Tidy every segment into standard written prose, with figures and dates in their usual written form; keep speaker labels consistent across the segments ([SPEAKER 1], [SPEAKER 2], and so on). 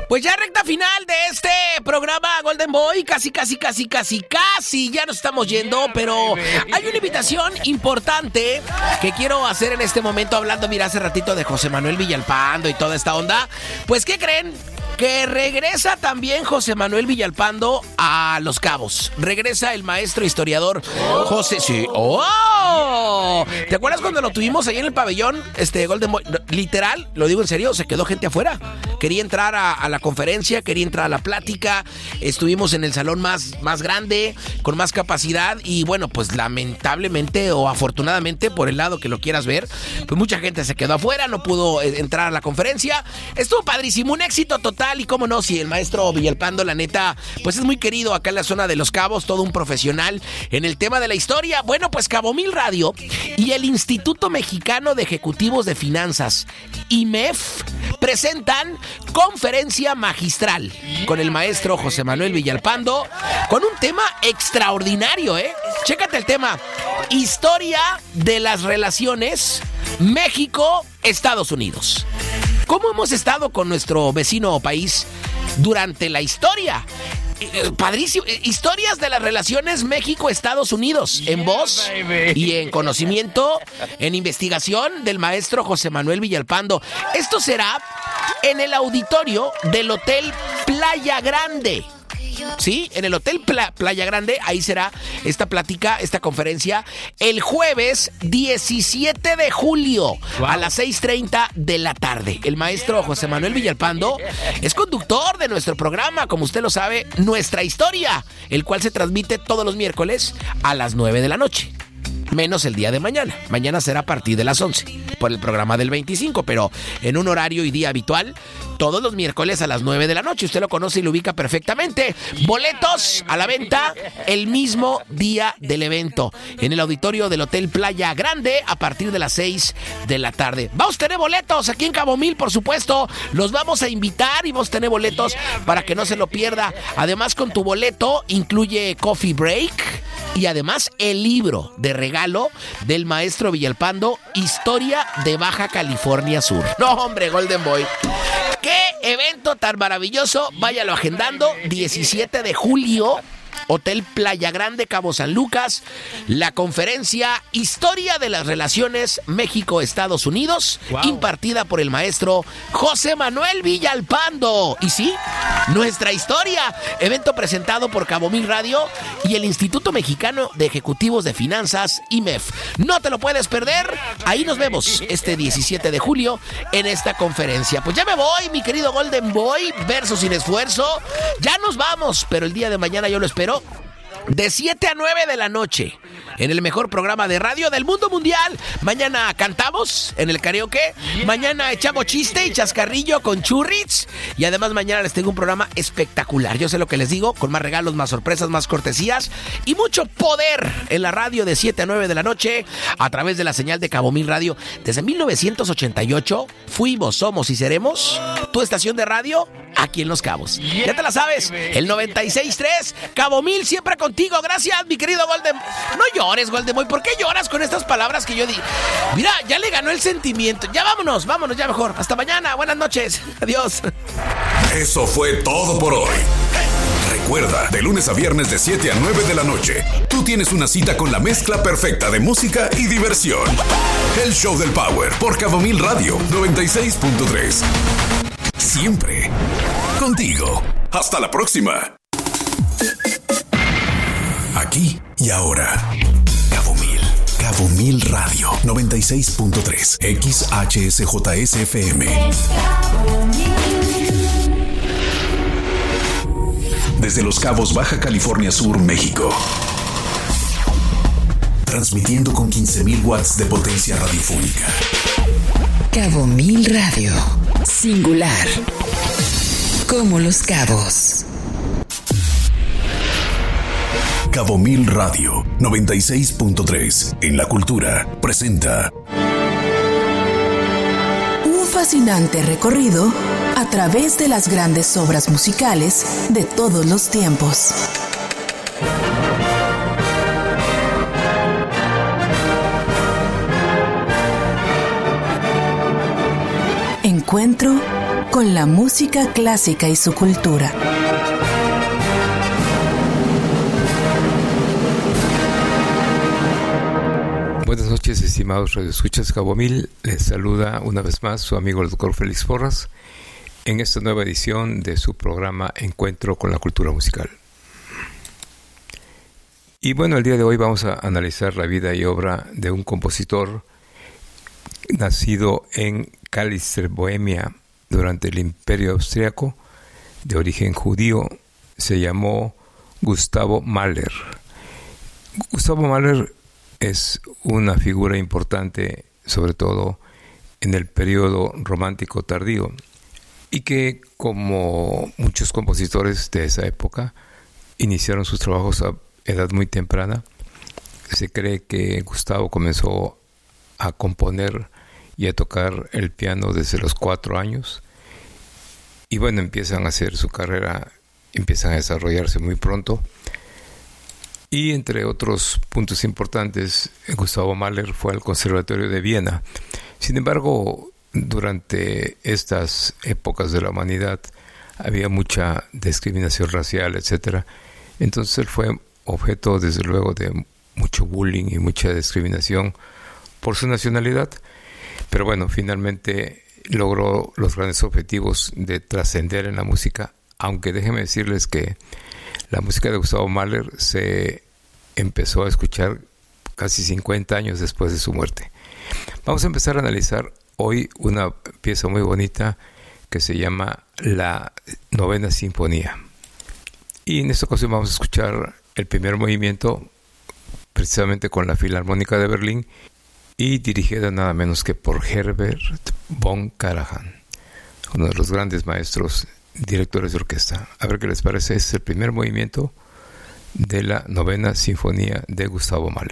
[SPEAKER 1] Pues ya recta final de este programa Golden Boy, casi ya nos estamos yendo, pero hay una invitación importante que quiero hacer en este momento, hablando, mira, hace ratito de José Manuel Villalpando y toda esta onda. Pues, ¿qué creen? Que regresa también José Manuel Villalpando a Los Cabos. Regresa el maestro historiador José... Sí. ¡Oh! ¿Te acuerdas cuando lo tuvimos ahí en el pabellón, Golden Boy? Literal, lo digo en serio, se quedó gente afuera. Quería entrar a la conferencia, quería entrar a la plática. Estuvimos en el salón más grande, con más capacidad. Y bueno, pues lamentablemente o afortunadamente, por el lado que lo quieras ver, pues mucha gente se quedó afuera, no pudo entrar a la conferencia. Estuvo padrísimo, un éxito total. Y cómo no, si el maestro Villalpando, la neta, pues es muy querido acá en la zona de Los Cabos, todo un profesional en el tema de la historia. Bueno, pues Cabo Mil Radio y el Instituto Mexicano de Ejecutivos de Finanzas, IMEF, presentan conferencia magistral con el maestro José Manuel Villalpando, con un tema extraordinario, ¿eh? Chécate el tema: historia de las relaciones México-Estados Unidos. ¿Cómo hemos estado con nuestro vecino país durante la historia? Padrísimo. Historias de las relaciones México-Estados Unidos, en voz y en conocimiento, en investigación del maestro José Manuel Villalpando. Esto será en el auditorio del Hotel Playa Grande. Sí, en el Hotel Playa Grande, ahí será esta plática, esta conferencia, el jueves 17 de julio a las 6:30 de la tarde. El maestro José Manuel Villalpando es conductor de nuestro programa, como usted lo sabe, Nuestra Historia, el cual se transmite todos los miércoles a las 9 de la noche. Menos el día de mañana. Mañana será a partir de las 11 por el programa del 25, pero en un horario y día habitual, todos los miércoles a las 9 de la noche. Usted lo conoce y lo ubica perfectamente. Boletos a la venta el mismo día del evento, en el auditorio del Hotel Playa Grande, a partir de las 6 de la tarde. Vamos a tener boletos aquí en Cabo Mil, por supuesto. Los vamos a invitar y vamos a tener boletos para que no se lo pierda. Además, con tu boleto incluye coffee break y además el libro de regalo del maestro Villalpando, Historia de Baja California Sur. No, hombre, Golden Boy. ¡Qué evento tan maravilloso! Váyalo agendando, 17 de julio, Hotel Playa Grande, Cabo San Lucas, la conferencia Historia de las Relaciones México-Estados Unidos, impartida por el maestro José Manuel Villalpando. Y sí, Nuestra Historia, evento presentado por Cabo Mil Radio y el Instituto Mexicano de Ejecutivos de Finanzas, IMEF. No te lo puedes perder, ahí nos vemos este 17 de julio en esta conferencia. Pues ya me voy, mi querido Golden Boy, verso sin esfuerzo. Ya nos vamos, pero el día de mañana yo lo espero de 7 a 9 de la noche en el mejor programa de radio del mundo mundial. Mañana cantamos en el karaoke, mañana echamos chiste y chascarrillo con churrits, y además mañana les tengo un programa espectacular. Yo sé lo que les digo, con más regalos, más sorpresas, más cortesías y mucho poder en la radio de 7 a 9 de la noche a través de la señal de Cabo Mil Radio. Desde 1988 fuimos, somos y seremos tu estación de radio aquí en Los Cabos. Ya te la sabes, el 96.3, Cabo Mil, siempre contigo. Gracias, mi querido Golden. No llores, Golden Boy. ¿Por qué lloras con estas palabras que yo di? Mira, ya le ganó el sentimiento. Ya vámonos, ya mejor. Hasta mañana, buenas noches. Adiós.
[SPEAKER 2] Eso fue todo por hoy. Recuerda, de lunes a viernes de 7 a 9 de la noche, tú tienes una cita con la mezcla perfecta de música y diversión. El Show del Power por Cabo Mil Radio 96.3. Siempre contigo. Hasta la próxima. Aquí y ahora. Cabo Mil Radio 96.3 XHSJSFM. Desde Los Cabos, Baja California Sur, México. Transmitiendo con 15,000 watts de potencia radiofónica.
[SPEAKER 3] Cabo Mil Radio. Singular. Como Los Cabos.
[SPEAKER 2] Cabo Mil Radio 96.3 en la cultura presenta
[SPEAKER 4] un fascinante recorrido a través de las grandes obras musicales de todos los tiempos. Encuentro con la música clásica y su cultura.
[SPEAKER 5] Buenas noches, estimados radioescuchas Cabo Mil. Les saluda una vez más su amigo el doctor Félix Porras en esta nueva edición de su programa Encuentro con la Cultura Musical. Y bueno, el día de hoy vamos a analizar la vida y obra de un compositor nacido en Kalisz, Bohemia, durante el Imperio Austriaco, de origen judío. Se llamó Gustavo Mahler. Gustavo Mahler es una figura importante, sobre todo en el periodo romántico tardío, y que, como muchos compositores de esa época, iniciaron sus trabajos a edad muy temprana. Se cree que Gustavo comenzó a componer y a tocar el piano desde los 4 años, y bueno, empiezan a hacer su carrera, empiezan a desarrollarse muy pronto. Y entre otros puntos importantes, Gustavo Mahler fue al Conservatorio de Viena. Sin embargo, durante estas épocas de la humanidad había mucha discriminación racial, etc. Entonces él fue objeto, desde luego, de mucho bullying y mucha discriminación por su nacionalidad. Pero bueno, finalmente logró los grandes objetivos de trascender en la música, aunque déjenme decirles que la música de Gustavo Mahler se empezó a escuchar casi 50 años después de su muerte. Vamos a empezar a analizar hoy una pieza muy bonita que se llama la Novena Sinfonía. Y en esta ocasión vamos a escuchar el primer movimiento, precisamente con la Filarmónica de Berlín, y dirigida nada menos que por Herbert von Karajan, uno de los grandes maestros directores de orquesta. A ver qué les parece. Este es el primer movimiento de la Novena Sinfonía de Gustavo Mahler.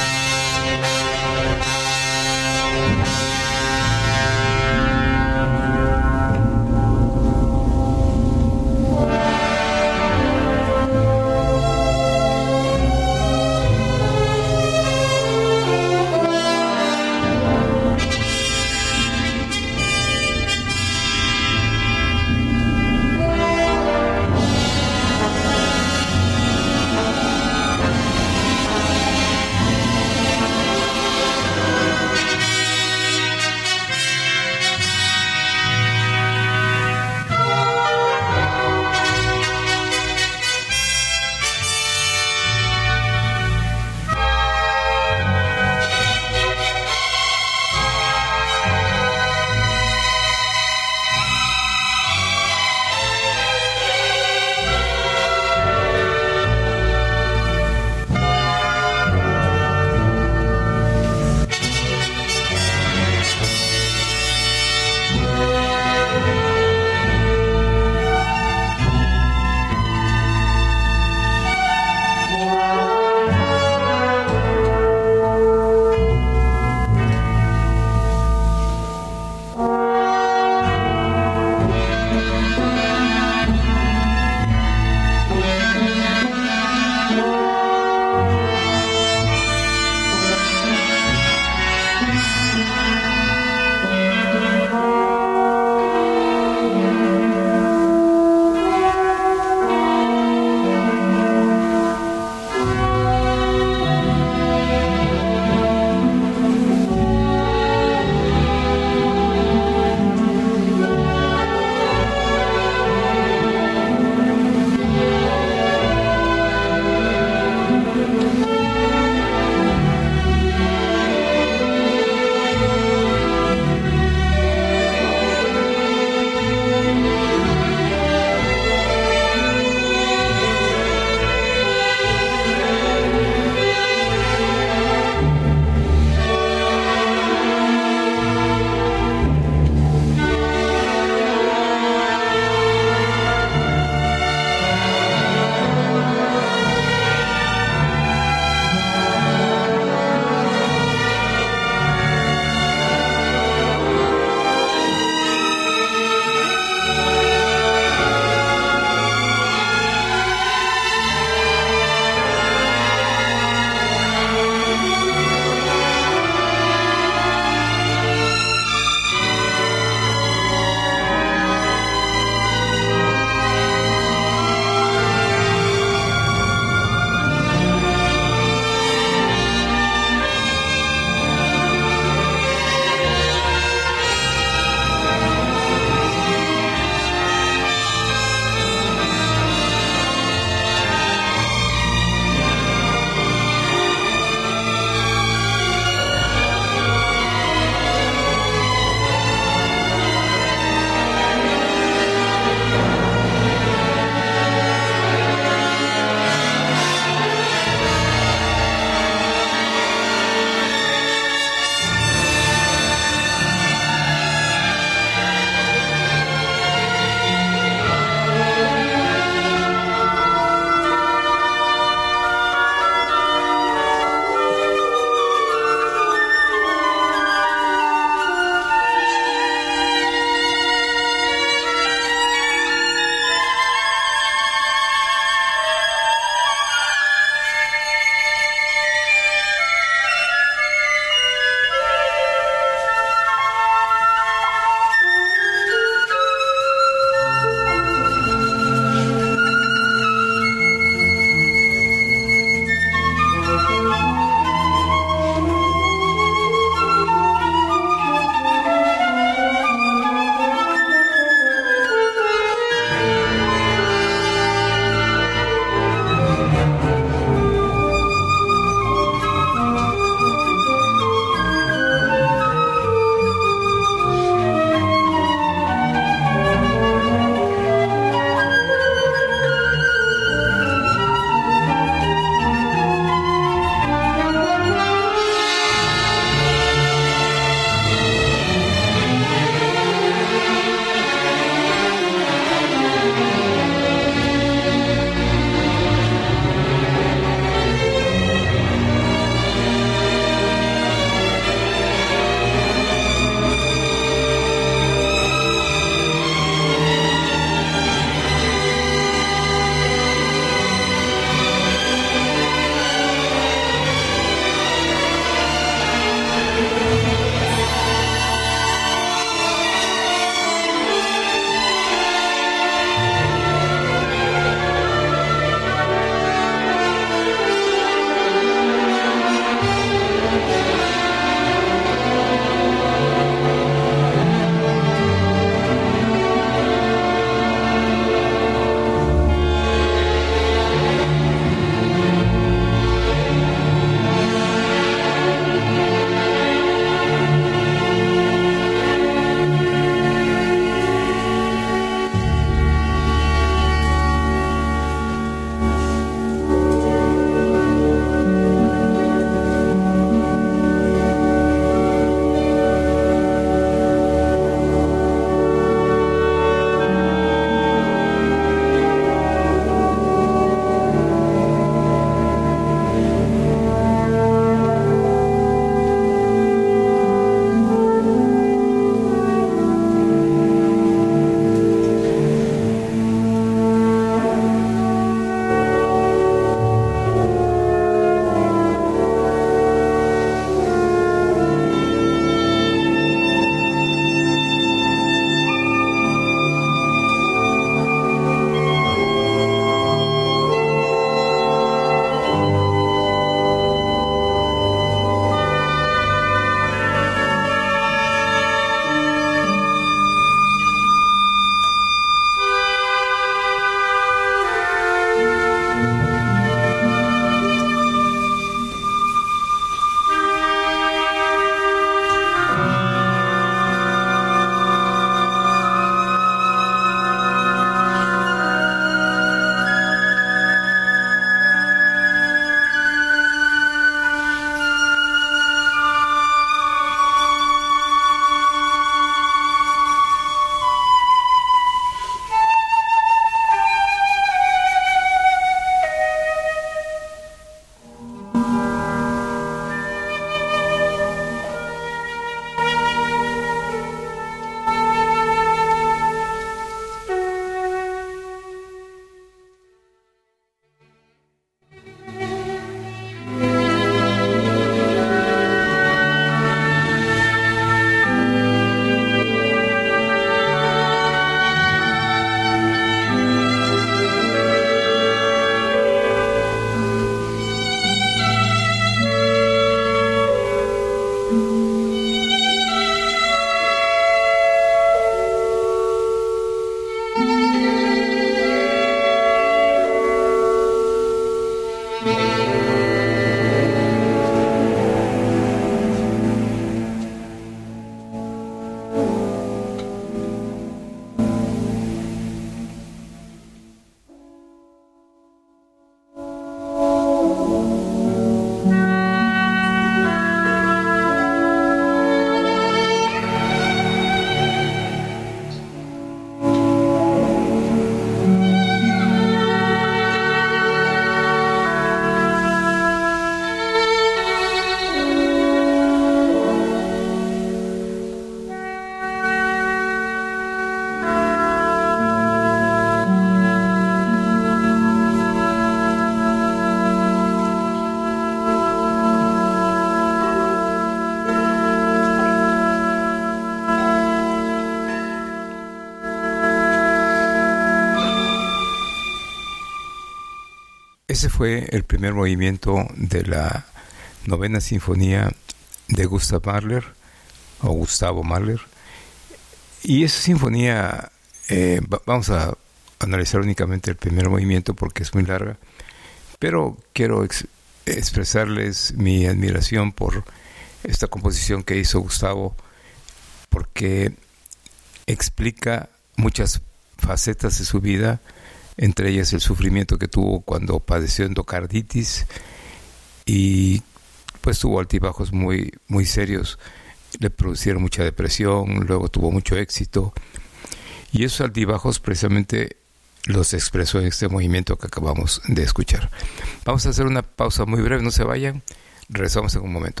[SPEAKER 5] Ese fue el primer movimiento de la Novena Sinfonía de Gustavo Mahler. Y esa sinfonía, vamos a analizar únicamente el primer movimiento porque es muy larga, pero quiero expresarles mi admiración por esta composición que hizo Gustavo, porque explica muchas facetas de su vida, entre ellas el sufrimiento que tuvo cuando padeció endocarditis y pues tuvo altibajos muy, muy serios, le producieron mucha depresión, luego tuvo mucho éxito, y esos altibajos precisamente los expresó en este movimiento que acabamos de escuchar. Vamos a hacer una pausa muy breve, no se vayan, regresamos en un momento.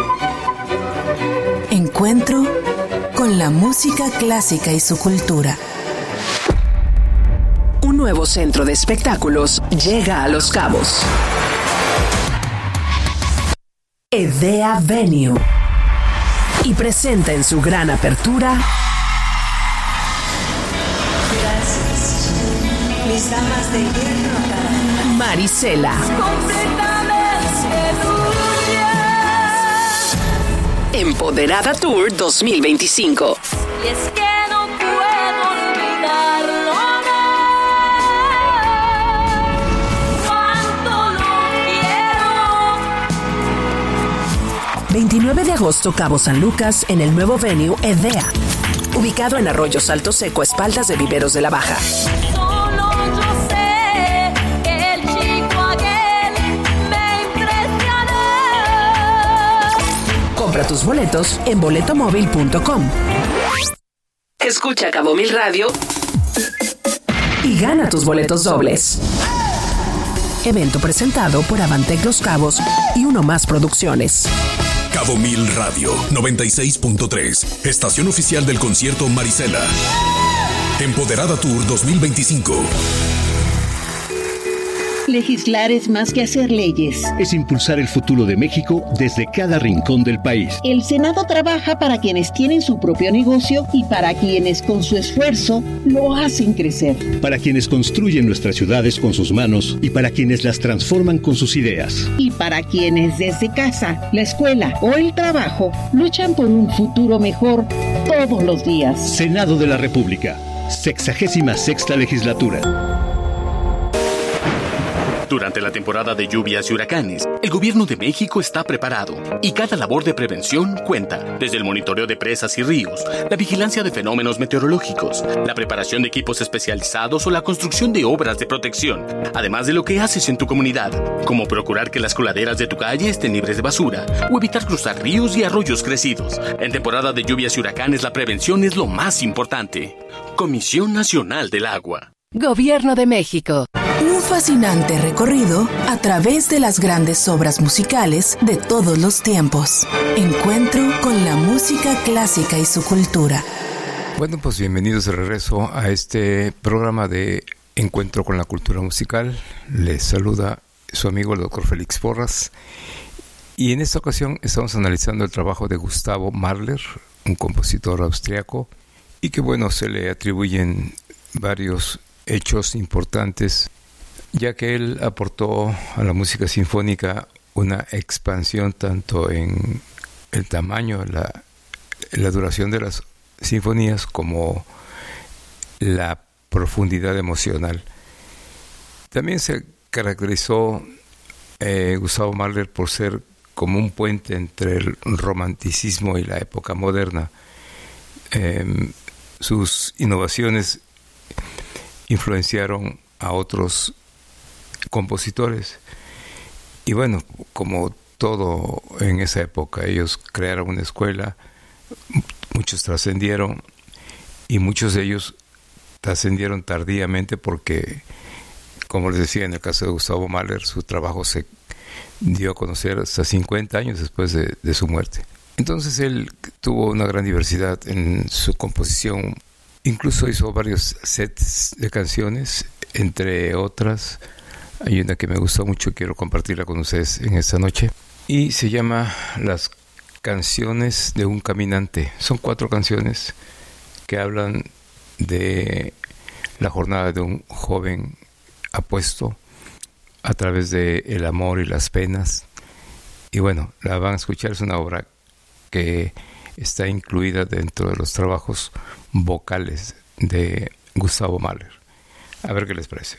[SPEAKER 4] Encuentro con la música clásica y su cultura.
[SPEAKER 6] Un nuevo centro de espectáculos llega a Los Cabos. Edea Venue. Y presenta en su gran apertura
[SPEAKER 7] Mis damas de hierro.
[SPEAKER 6] Marisela. Empoderada Tour 2025.
[SPEAKER 7] Y es que no puedo olvidarlo, cuánto lo quiero.
[SPEAKER 6] 29 de agosto, Cabo San Lucas, en el nuevo venue Edea, ubicado en Arroyo Salto Seco, a espaldas de Viveros de la Baja.
[SPEAKER 7] Solo yo sé que el chico aquel me impresionó.
[SPEAKER 6] Compra tus boletos en boletomóvil.com. Escucha Cabo Mil Radio y gana tus boletos dobles. Evento presentado por Avantec Los Cabos y Uno Más Producciones.
[SPEAKER 2] Cabo Mil Radio 96.3, estación oficial del concierto Marisela. Empoderada Tour 2025.
[SPEAKER 8] Legislar es más que hacer leyes.
[SPEAKER 9] Es impulsar el futuro de México desde cada rincón del país.
[SPEAKER 8] El Senado trabaja para quienes tienen su propio negocio y para quienes con su esfuerzo lo hacen crecer.
[SPEAKER 9] Para quienes construyen nuestras ciudades con sus manos y para quienes las transforman con sus ideas.
[SPEAKER 8] Y para quienes desde casa, la escuela o el trabajo luchan por un futuro mejor todos los días.
[SPEAKER 9] Senado de la República, 66ª legislatura.
[SPEAKER 10] Durante la temporada de lluvias y huracanes, el gobierno de México está preparado y cada labor de prevención cuenta, desde el monitoreo de presas y ríos, la vigilancia de fenómenos meteorológicos, la preparación de equipos especializados o la construcción de obras de protección, además de lo que haces en tu comunidad, como procurar que las coladeras de tu calle estén libres de basura o evitar cruzar ríos y arroyos crecidos. En temporada de lluvias y huracanes, la prevención es lo más importante. Comisión Nacional del Agua.
[SPEAKER 6] Gobierno de México.
[SPEAKER 4] Un fascinante recorrido a través de las grandes obras musicales de todos los tiempos. Encuentro con la música clásica y su cultura.
[SPEAKER 5] Bueno, pues bienvenidos de regreso a este programa de Encuentro con la cultura musical. Les saluda su amigo el doctor Félix Porras. Y en esta ocasión estamos analizando el trabajo de Gustavo Mahler, un compositor austriaco, y que bueno, se le atribuyen varios hechos importantes, ya que él aportó a la música sinfónica una expansión tanto en el tamaño, la duración de las sinfonías, como la profundidad emocional. También se caracterizó Gustavo Mahler por ser como un puente entre el romanticismo y la época moderna. Sus innovaciones influenciaron a otros compositores y bueno, como todo en esa época, ellos crearon una escuela, muchos trascendieron y muchos de ellos trascendieron tardíamente porque, como les decía, en el caso de Gustavo Mahler, su trabajo se dio a conocer hasta 50 años después de su muerte. Entonces él tuvo una gran diversidad en su composición. Incluso hizo varios sets de canciones, entre otras. Hay una que me gusta mucho, quiero compartirla con ustedes en esta noche. Y se llama Las canciones de un caminante. Son 4 canciones que hablan de la jornada de un joven apuesto a través de el amor y las penas. Y bueno, la van a escuchar, es una obra que está incluida dentro de los trabajos vocales de Gustavo Mahler. A ver qué les parece.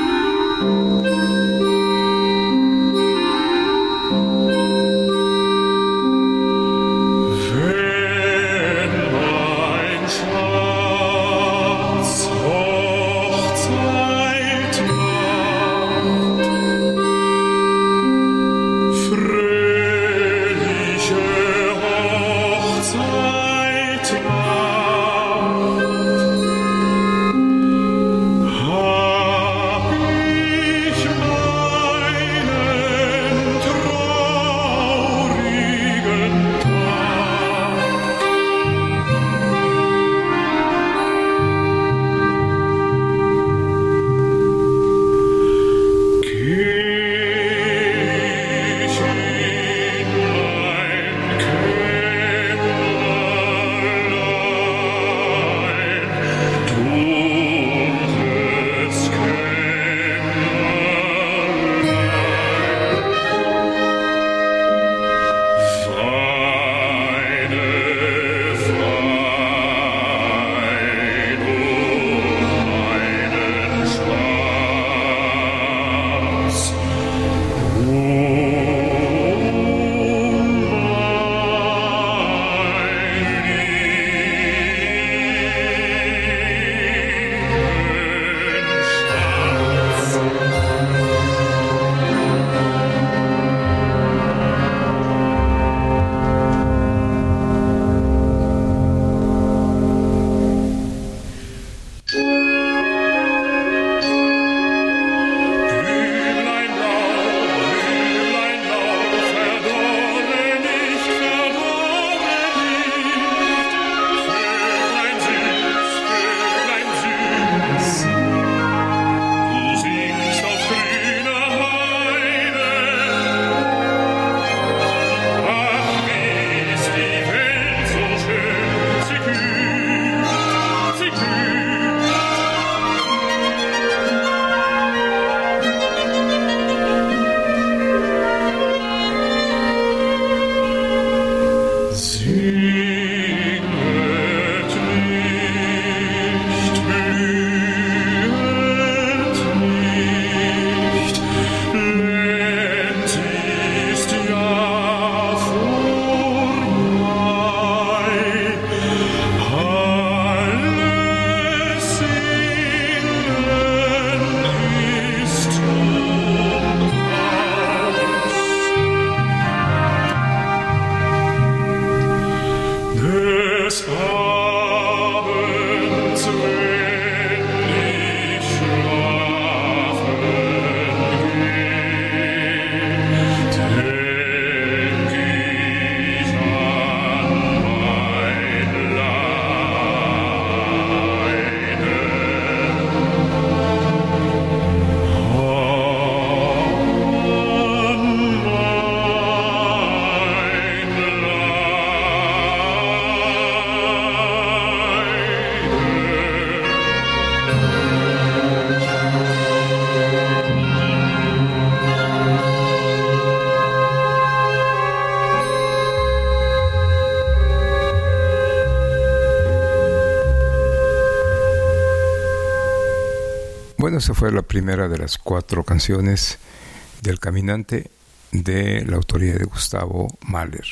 [SPEAKER 5] Bueno, esa fue la primera de las 4 canciones del Caminante de la autoría de Gustavo Mahler.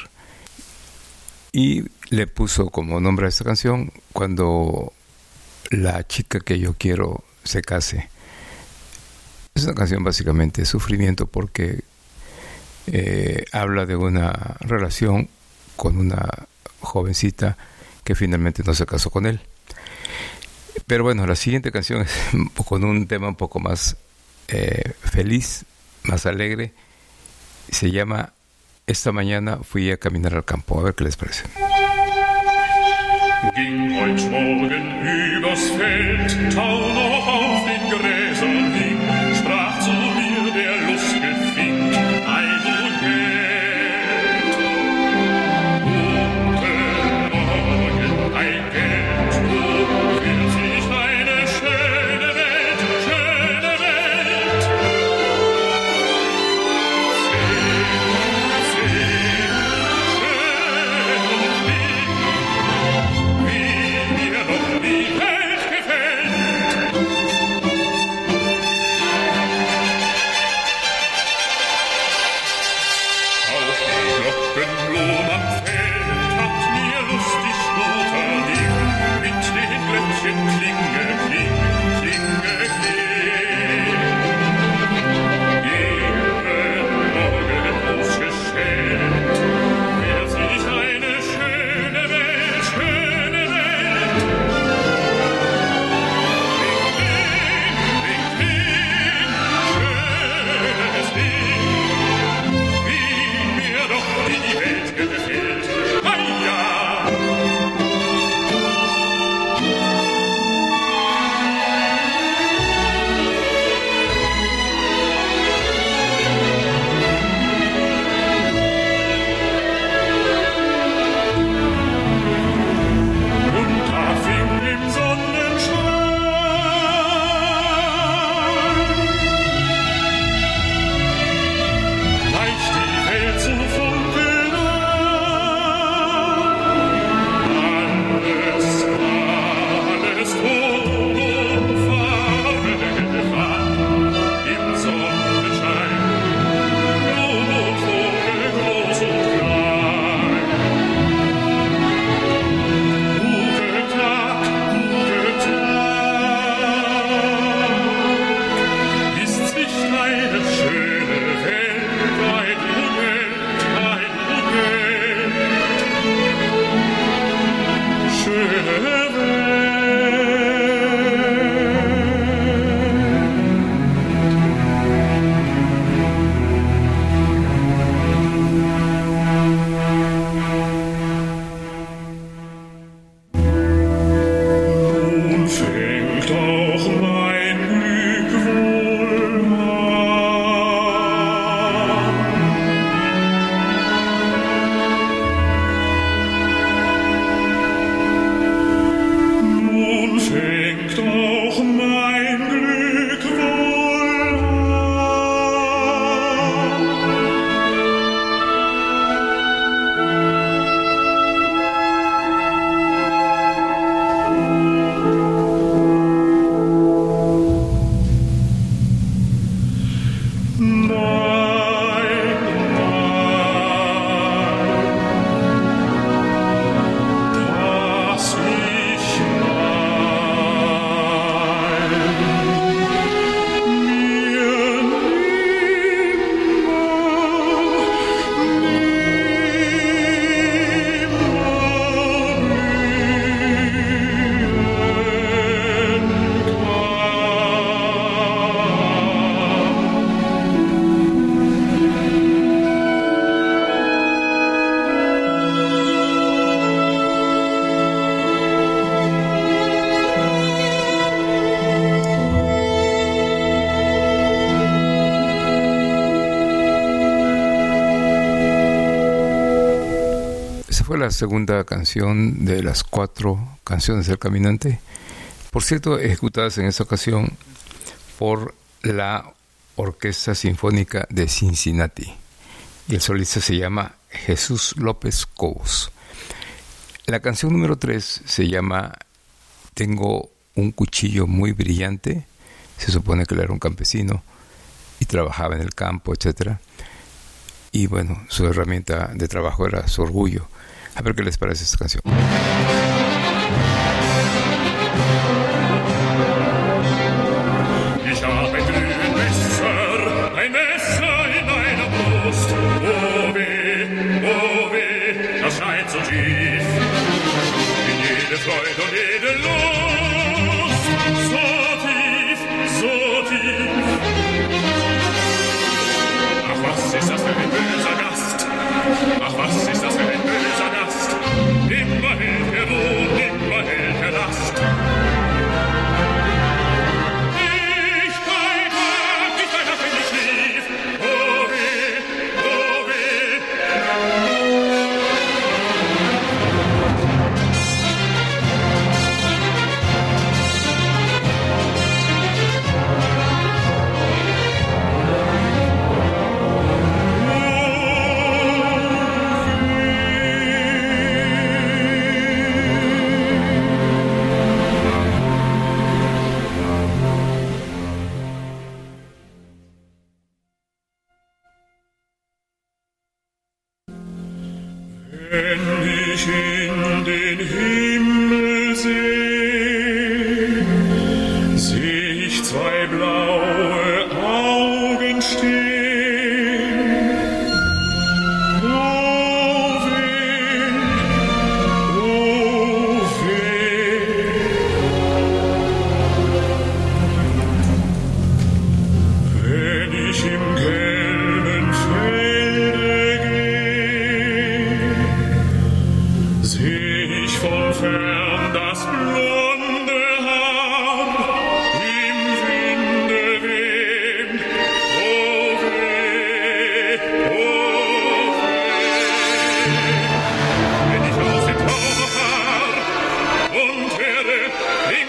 [SPEAKER 5] Y le puso como nombre a esta canción Cuando la chica que yo quiero se case. Es una canción básicamente de sufrimiento porque habla de una relación con una jovencita que finalmente no se casó con él. Pero bueno, la siguiente canción es con un tema un poco más feliz, más alegre. Se llama Esta mañana fui a caminar al campo. A ver qué les parece.
[SPEAKER 11] Ging heut Morgen übers Feld, tau noch auf den Gräsern hing, sprach zu mir der lustige Fink, ei du Geld. Guten Morgen, ei Geld, wo fühlt sich eine schöne Welt, schöne Welt.
[SPEAKER 5] fue la segunda canción de las 4 canciones del Caminante, por cierto, ejecutadas en esta ocasión por la Orquesta Sinfónica de Cincinnati, y el solista se llama Jesús López Cobos. La canción número 3 se llama Tengo un cuchillo muy brillante. Se supone que él era un campesino y trabajaba en el campo, etc. Y bueno, su herramienta de trabajo era su orgullo. A ver qué les parece esta canción.
[SPEAKER 11] Ich habe ein Messer in meiner Brust. Oh weh, das schneit so tief. In jede Freude und jede Lust. So tief. Ach, was ist das für ein böser Gast? Ach, was ist das für ein böser Gast? Immer hält er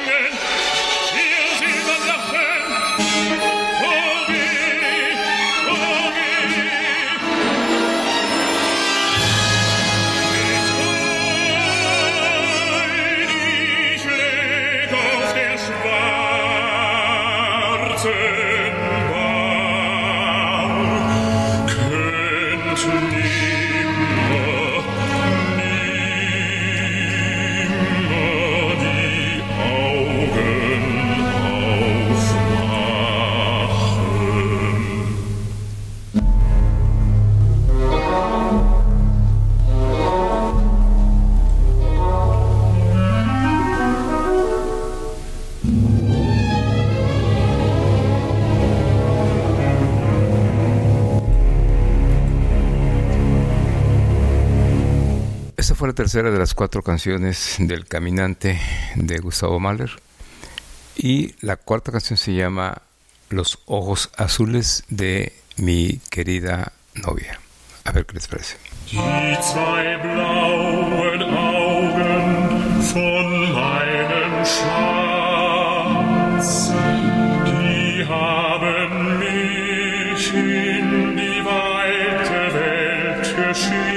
[SPEAKER 5] Esta fue la tercera de las 4 canciones del Caminante de Gustavo Mahler. Y la cuarta canción se llama Los ojos azules de mi querida novia. A ver qué les parece.
[SPEAKER 11] Die zwei blauen Augen von meinem Schatz, die haben mich in die weite Welt geschickt.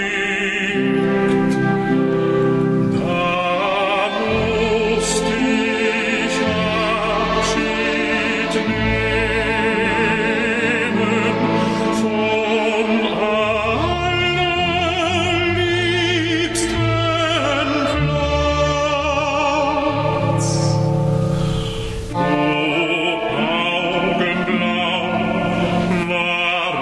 [SPEAKER 7] War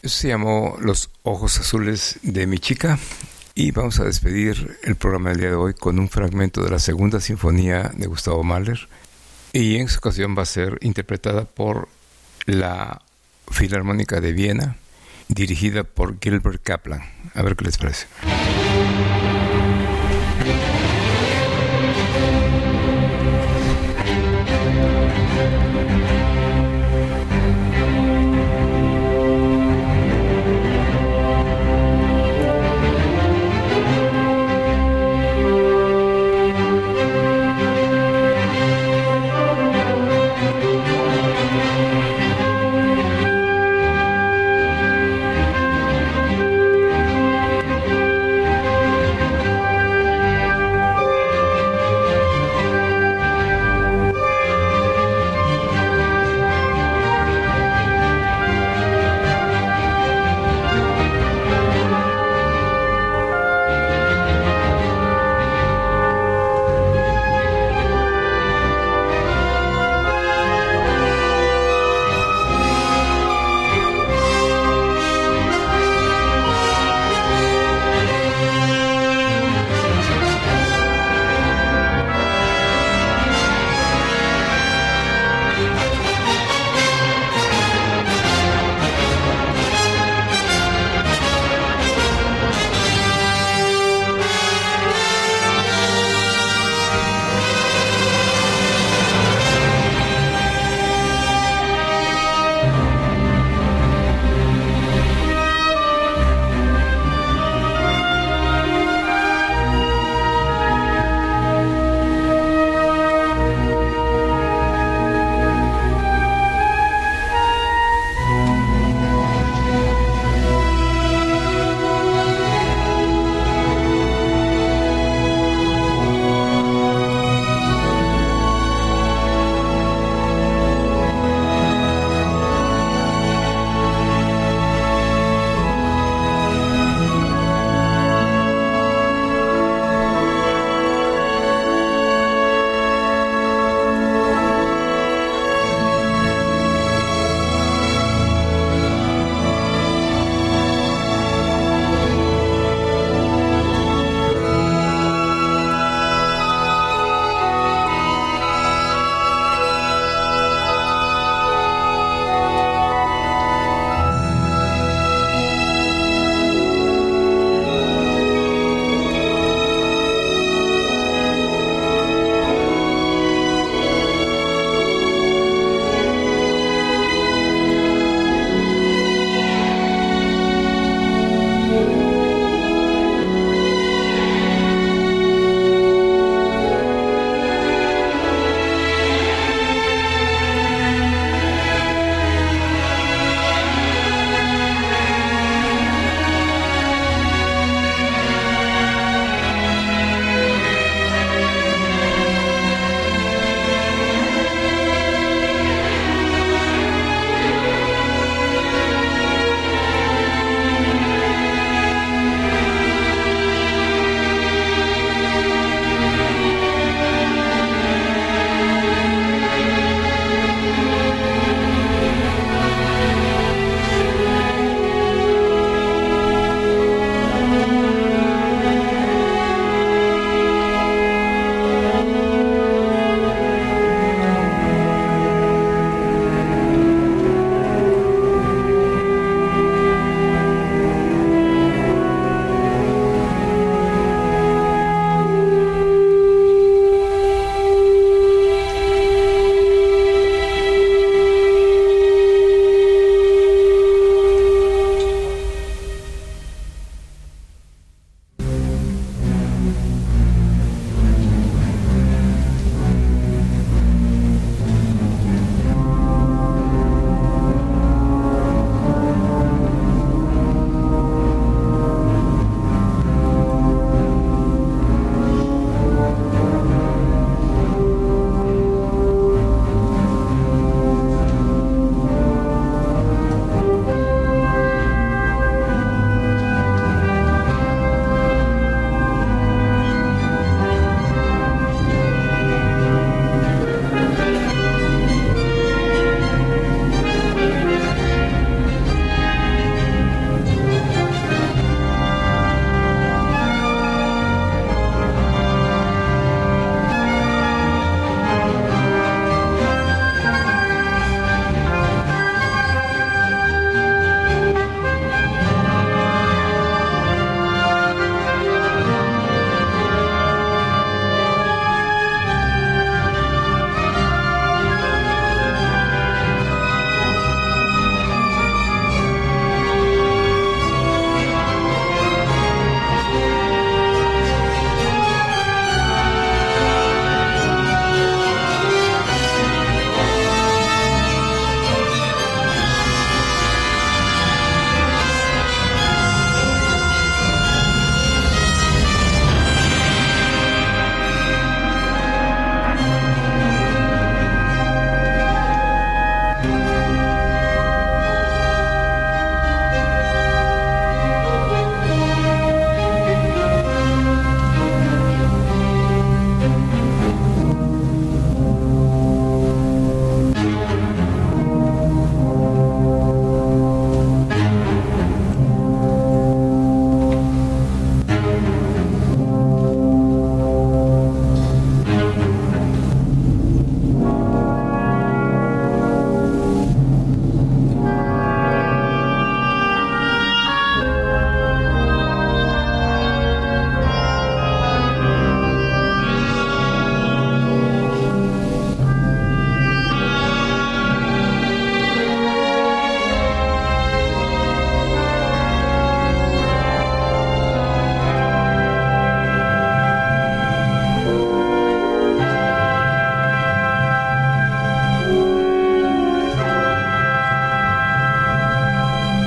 [SPEAKER 5] Se llamó Los Ojos Azules de mi chica. Y vamos a despedir el programa del día de hoy con un fragmento de la segunda sinfonía de Gustavo Mahler. Y en esta ocasión va a ser interpretada por la Filarmónica de Viena, dirigida por Gilbert Kaplan. A ver qué les parece.